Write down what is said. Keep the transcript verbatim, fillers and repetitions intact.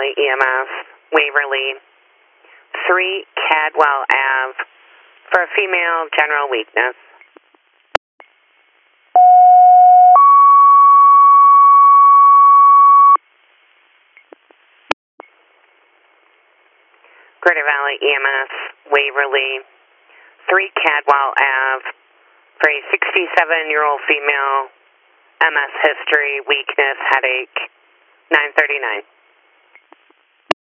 Valley E M S, Waverly, three Cadwell Ave, for a female general weakness. Greater Valley E M S, Waverly, three Cadwell Ave, for a sixty-seven-year-old female, M S history, weakness, headache, nine thirty-nine.